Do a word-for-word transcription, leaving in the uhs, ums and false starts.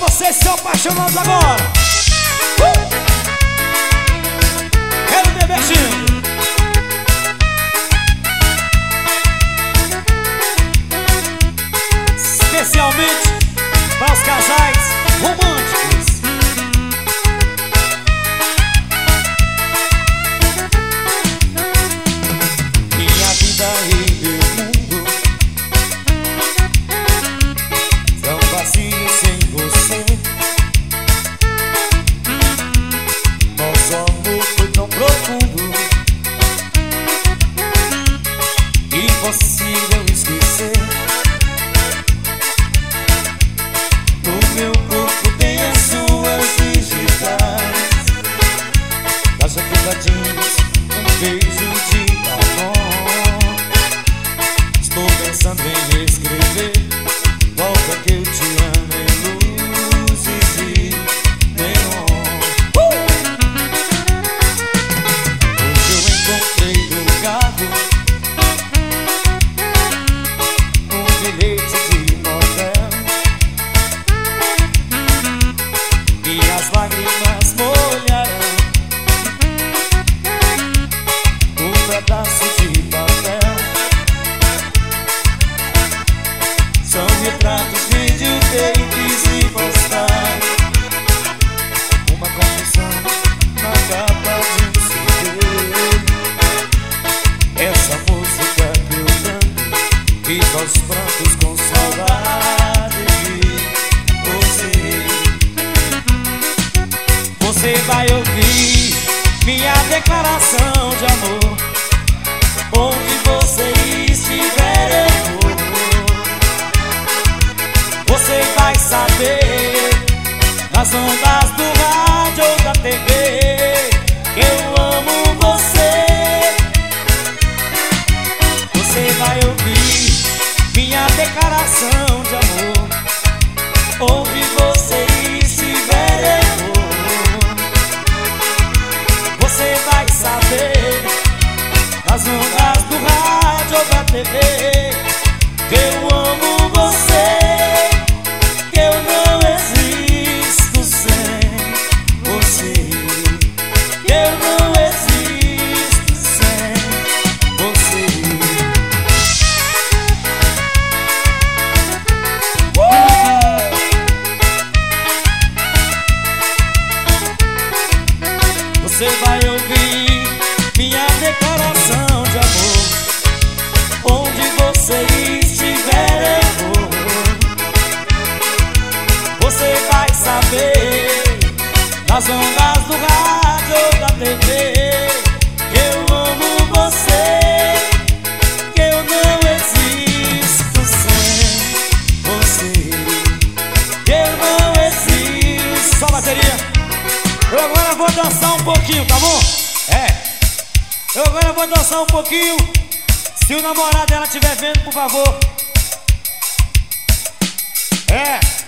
vocês que são apaixonados agora. uh! Quero me divertindo. Especialmente para os casais românticos. Minha vida e meu mundo tão vazio sem você. Nosso amor foi tão profundo, impossível esquecer. No meu corpo tem as suas digitais, das jaquetadinhas, um beijo de amor. Estou pensando em escrever, volta que eu te amo em luzes de neon. uh! Hoje eu encontrei no carro um bilhete de motel. Minhas lágrimas molharão um pedaço de papel. São retratos, videotapes e postais, uma confissão na capa de um C D. Essa música que eu canto fica aos prantos com saudade de você. Você vai ouvir minha declaração de amor. Onde você estiver eu vou. Você vai saber nas ondas do rádio ou da T V que eu amo você. Você vai ouvir minha declaração de amor. Onde você estiver eu vou. Você vai saber nas ondas do rádio ou da T V que eu amo você. Que eu não existo sem você. Que eu não existo sem você. uh! Você vai ouvir minha declaração de amor. Onde você estiver eu vou. Você vai saber nas ondas do rádio ou da T V que eu amo você. Que eu não existo sem você. Que eu não existo. Só bateria. Eu agora vou dançar um pouquinho, tá bom? É. Eu agora vou dançar um pouquinho. Se o namorado dela estiver vendo, por favor. É.